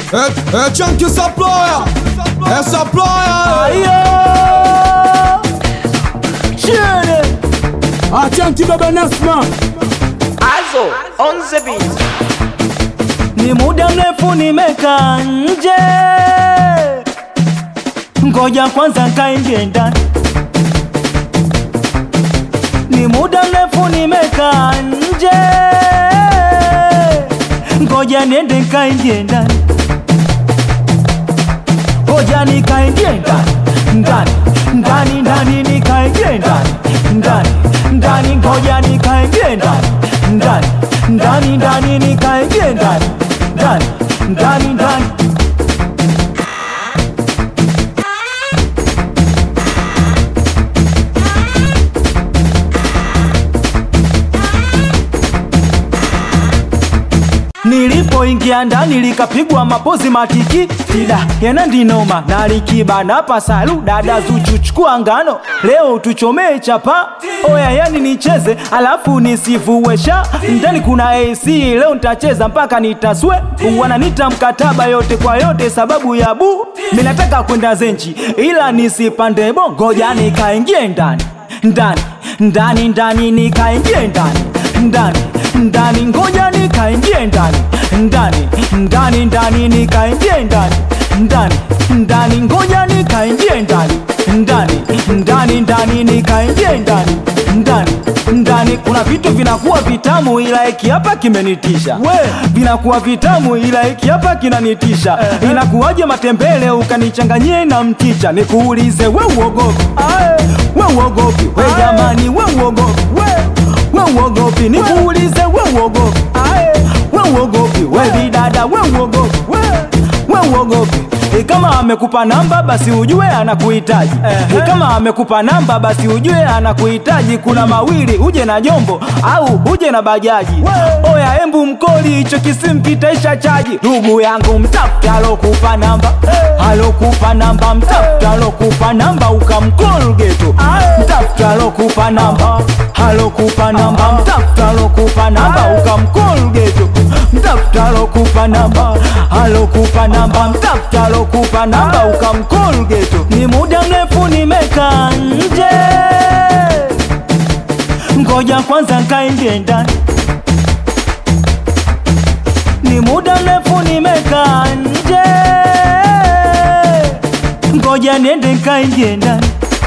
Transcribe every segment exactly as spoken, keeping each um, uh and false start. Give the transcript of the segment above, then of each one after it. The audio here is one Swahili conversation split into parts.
É, é Chunk Supplier, é Supplier. Ayo, Chene, a Chunky Baba Nasma, Azo on the beat. ni muda mrefu nimekaa nje, ngoja kwanza kaingie ndani. Ni muda mrefu nimekaa nje, ngoja niende kaingie ndani. Ngoja nikaingie ndani, ndani, ndani, ndani, nikaingie ndani, ndani, ndani, ngoja nikaingie ndani, ndani, ndani, ndani, nikaingie ndani, ndani, ndani, ndani. Nilipoingia ndani likapigwa mapozi matiki tida yana ndinoma na likiba na pasalu dada Zuchu chukua ngano leo tuchomee chapa oya yani nicheze alafu nisifuwesha ndani kuna A C leo nitacheza mpaka nitaswe wananita mkataba yote kwa yote sababu ya bu mimi nataka kwenda zenchi ila nisipande bongo jani kaingie ndani ndani ndani ndani nikaingie ndani ndani ndani ngoja nikaingie ndani ndani ndani ndani nikaingie ndani ndani ndani ngoja nikaingie ndani ndani ndani ndani nikaingie ndani ndani ndani kuna vitu vinakuwa vitamu ila hiki hapa kimenitisha we vinakuwa vitamu ila hiki hapa kinanitisha uh-huh. Inakuwaje matembele ukanichanganyie na mchicha nikuulize we uogopi we uogopi we jamani we uogopi we uogopi nikuulize we uogopi we uogopi we bidada we uogopi we uogopi kama amekupa namba basi ujue anakuhitaji uh-huh. Kama amekupa namba basi ujue anakuhitaji kuna mawili uje na jombo au uje na bajaji wow. Oya embu mkoli hicho kisimpi taisha chaji ndugu yangu mtafuta alokupa namba hey. Alokupa namba mtafuta alokupa namba ukamcall geto mtafuta alokupa namba alokupa namba mtafuta alokupa namba ukamcall geto mtafuta alokupa namba alokupa namba mtafuta alokupa namba ukamcall geto ni muda mrefu nimekaa nje ngoja kwanza kaingie ndani ni muda mrefu nimekaa nje ngoja niende kaingie ndani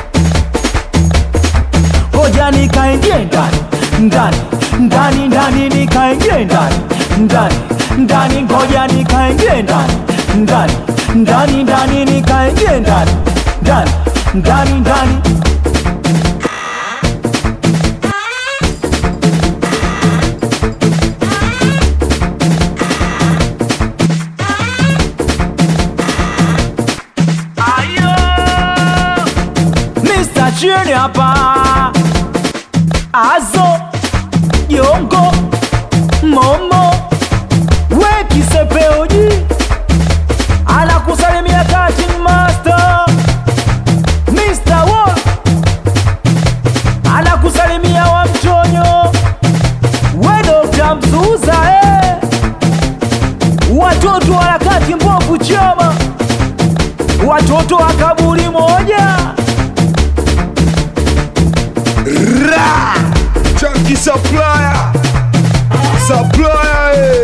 ngoja nikaingie ndani ndani ndani ndani nikaingie ndani ndani ndani ngoja nikaingie ndani ndani ndani ndani nikaingie ndani ndani ndani ndani Mister Chene hapa Azo Yongo Momo we kisepeoji anakusalimia Cutting Master Mister Wall anakusalimia wa mchonyo we Doctor Mzuza eh. Watoto harakati mbovu chama watoto wa kaburi moja Ra Chunky Supplier, Supplier.